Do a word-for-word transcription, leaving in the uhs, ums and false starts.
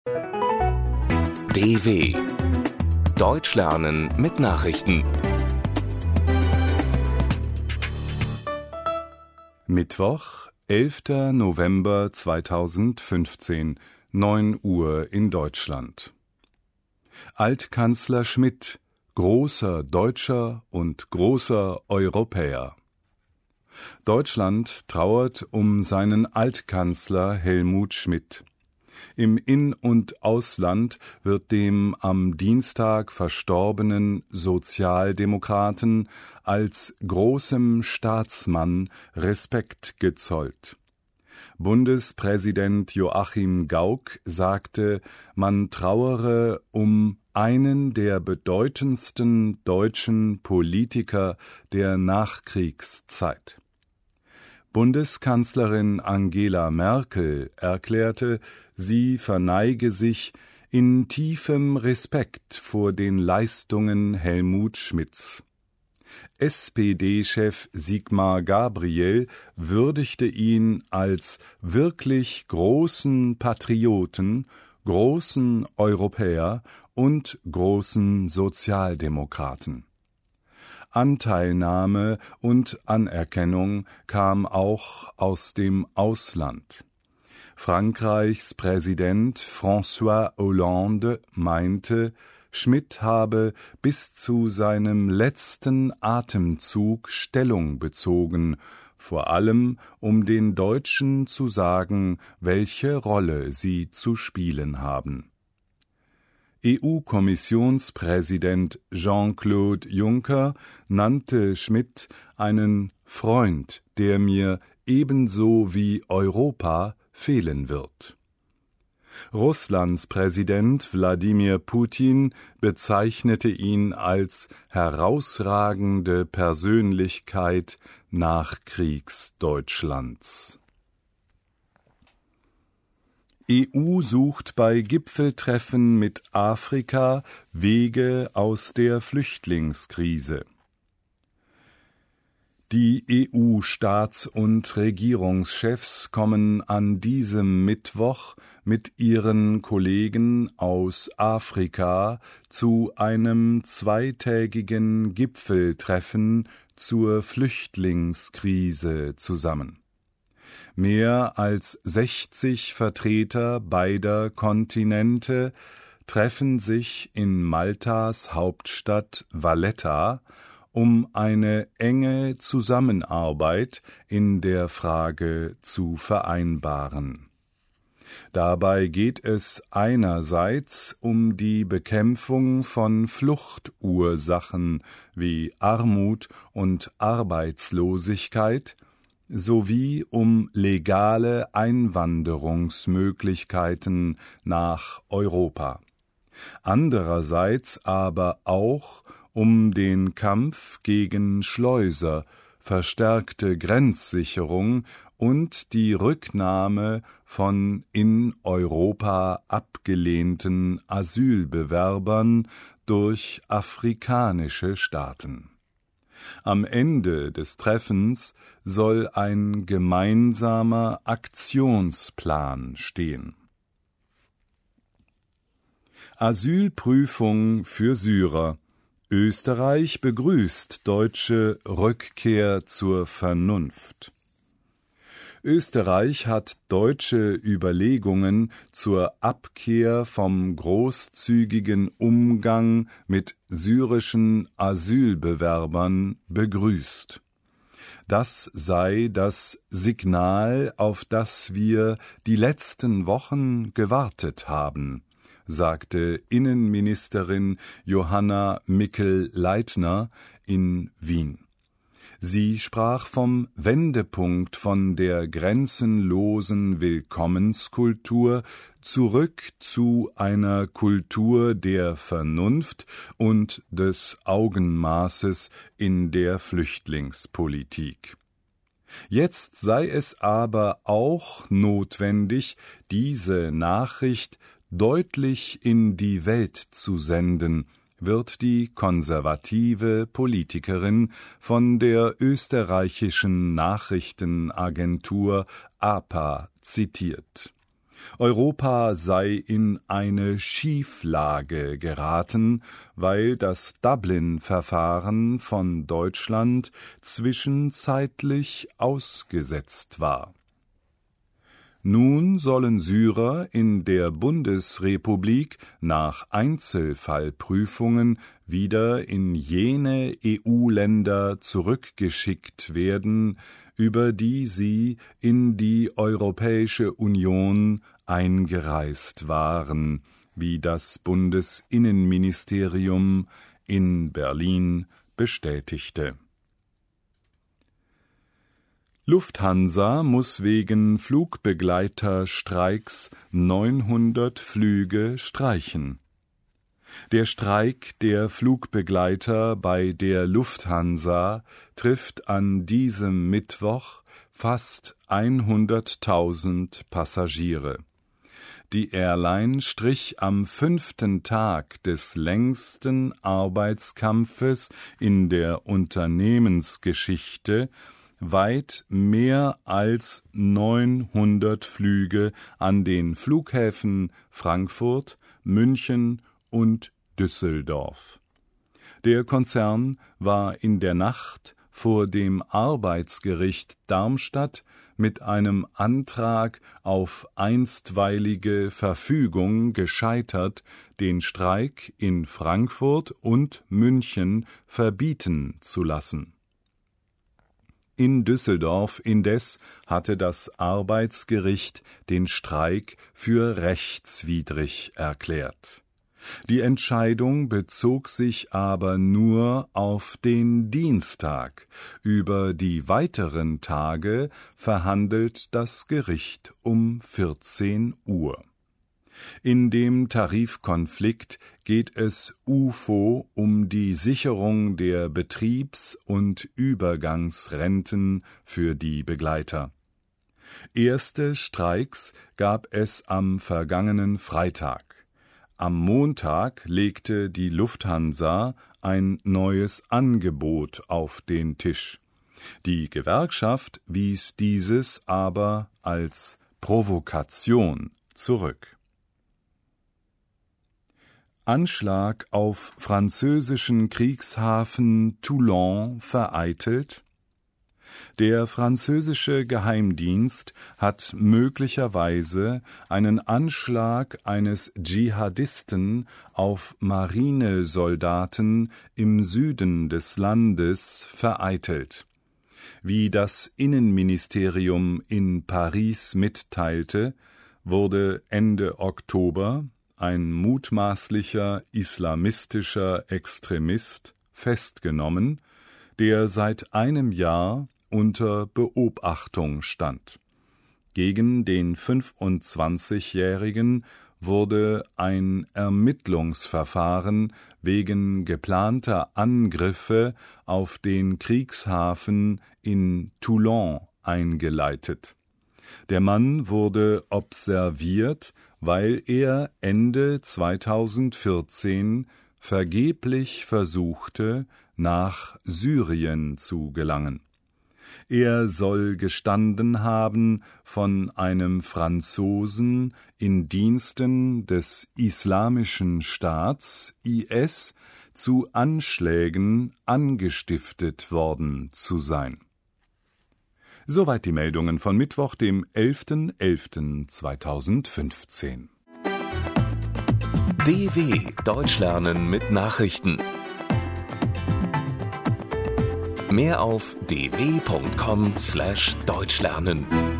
D W Deutsch lernen mit Nachrichten. Mittwoch, elfter November zweitausendfünfzehn, neun Uhr in Deutschland. Altkanzler Schmidt, großer Deutscher und großer Europäer. Deutschland trauert um seinen Altkanzler Helmut Schmidt. Im In- und Ausland wird dem am Dienstag verstorbenen Sozialdemokraten als großem Staatsmann Respekt gezollt. Bundespräsident Joachim Gauck sagte, man trauere um einen der bedeutendsten deutschen Politiker der Nachkriegszeit. Bundeskanzlerin Angela Merkel erklärte, sie verneige sich in tiefem Respekt vor den Leistungen Helmut Schmidts. S P D-Chef Sigmar Gabriel würdigte ihn als wirklich großen Patrioten, großen Europäer und großen Sozialdemokraten. Anteilnahme und Anerkennung kam auch aus dem Ausland. Frankreichs Präsident François Hollande meinte, Schmidt habe bis zu seinem letzten Atemzug Stellung bezogen, vor allem um den Deutschen zu sagen, welche Rolle sie zu spielen haben. E U-Kommissionspräsident Jean-Claude Juncker nannte Schmidt einen Freund, der mir ebenso wie Europa fehlen wird. Russlands Präsident Wladimir Putin bezeichnete ihn als herausragende Persönlichkeit Nachkriegsdeutschlands. E U sucht bei Gipfeltreffen mit Afrika Wege aus der Flüchtlingskrise. Die E U-Staats- und Regierungschefs kommen an diesem Mittwoch mit ihren Kollegen aus Afrika zu einem zweitägigen Gipfeltreffen zur Flüchtlingskrise zusammen. Mehr als sechzig Vertreter beider Kontinente treffen sich in Maltas Hauptstadt Valletta, um eine enge Zusammenarbeit in der Frage zu vereinbaren. Dabei geht es einerseits um die Bekämpfung von Fluchtursachen wie Armut und Arbeitslosigkeit sowie um legale Einwanderungsmöglichkeiten nach Europa. Andererseits aber auch um den Kampf gegen Schleuser, verstärkte Grenzsicherung und die Rücknahme von in Europa abgelehnten Asylbewerbern durch afrikanische Staaten. Am Ende des Treffens soll ein gemeinsamer Aktionsplan stehen. Asylprüfung für Syrer. Österreich begrüßt deutsche Rückkehr zur Vernunft. Österreich hat deutsche Überlegungen zur Abkehr vom großzügigen Umgang mit syrischen Asylbewerbern begrüßt. Das sei das Signal, auf das wir die letzten Wochen gewartet haben, sagte Innenministerin Johanna Mikl-Leitner in Wien. Sie sprach vom Wendepunkt von der grenzenlosen Willkommenskultur zurück zu einer Kultur der Vernunft und des Augenmaßes in der Flüchtlingspolitik. Jetzt sei es aber auch notwendig, diese Nachricht deutlich in die Welt zu senden, wird die konservative Politikerin von der österreichischen Nachrichtenagentur A P A zitiert. Europa sei in eine Schieflage geraten, weil das Dublin-Verfahren von Deutschland zwischenzeitlich ausgesetzt war. Nun sollen Syrer in der Bundesrepublik nach Einzelfallprüfungen wieder in jene E U-Länder zurückgeschickt werden, über die sie in die Europäische Union eingereist waren, wie das Bundesinnenministerium in Berlin bestätigte. Lufthansa muss wegen Flugbegleiterstreiks neunhundert Flüge streichen. Der Streik der Flugbegleiter bei der Lufthansa trifft an diesem Mittwoch fast hunderttausend Passagiere. Die Airline strich am fünften Tag des längsten Arbeitskampfes in der Unternehmensgeschichte weit mehr als neunhundert Flüge an den Flughäfen Frankfurt, München und Düsseldorf. Der Konzern war in der Nacht vor dem Arbeitsgericht Darmstadt mit einem Antrag auf einstweilige Verfügung gescheitert, den Streik in Frankfurt und München verbieten zu lassen. In Düsseldorf indes hatte das Arbeitsgericht den Streik für rechtswidrig erklärt. Die Entscheidung bezog sich aber nur auf den Dienstag. Über die weiteren Tage verhandelt das Gericht um vierzehn Uhr. In dem Tarifkonflikt geht es U F O um die Sicherung der Betriebs- und Übergangsrenten für die Begleiter. Erste Streiks gab es am vergangenen Freitag. Am Montag legte die Lufthansa ein neues Angebot auf den Tisch. Die Gewerkschaft wies dieses aber als Provokation zurück. Anschlag auf französischen Kriegshafen Toulon vereitelt. Der französische Geheimdienst hat möglicherweise einen Anschlag eines Dschihadisten auf Marinesoldaten im Süden des Landes vereitelt. Wie das Innenministerium in Paris mitteilte, wurde Ende Oktober ein mutmaßlicher islamistischer Extremist festgenommen, der seit einem Jahr unter Beobachtung stand. Gegen den fünfundzwanzigjährigen wurde ein Ermittlungsverfahren wegen geplanter Angriffe auf den Kriegshafen in Toulon eingeleitet. Der Mann wurde observiert, weil er Ende zweitausendvierzehn vergeblich versuchte, nach Syrien zu gelangen. Er soll gestanden haben, von einem Franzosen in Diensten des Islamischen Staats I S zu Anschlägen angestiftet worden zu sein. Soweit die Meldungen von Mittwoch, dem elften elften zweitausendfünfzehn. D W Deutsch lernen mit Nachrichten. Mehr auf d w punkt com slash deutsch lernen.